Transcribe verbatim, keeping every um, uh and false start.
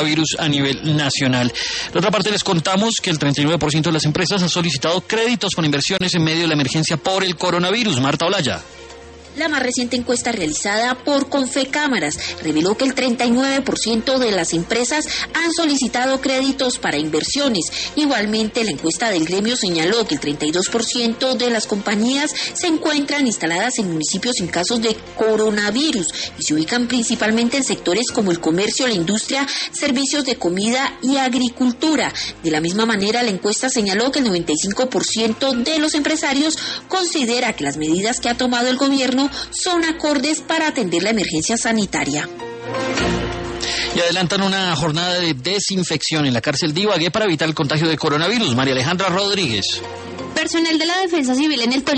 virus a nivel nacional. Por otra parte, les contamos que el treinta y nueve por ciento de las empresas ha solicitado créditos para inversiones en medio de la emergencia por el coronavirus. Marta Olaya. La más reciente encuesta realizada por Confecámaras reveló que el treinta y nueve por ciento de las empresas han solicitado créditos para inversiones. Igualmente, la encuesta del gremio señaló que el treinta y dos por ciento de las compañías se encuentran instaladas en municipios sin casos de coronavirus y se ubican principalmente en sectores como el comercio, la industria, servicios de comida y agricultura. De la misma manera, la encuesta señaló que el noventa y cinco por ciento de los empresarios considera que las medidas que ha tomado el gobierno son acordes para atender la emergencia sanitaria. Y adelantan una jornada de desinfección en la cárcel de Ibagué para evitar el contagio de coronavirus. María Alejandra Rodríguez. Personal de la Defensa Civil en el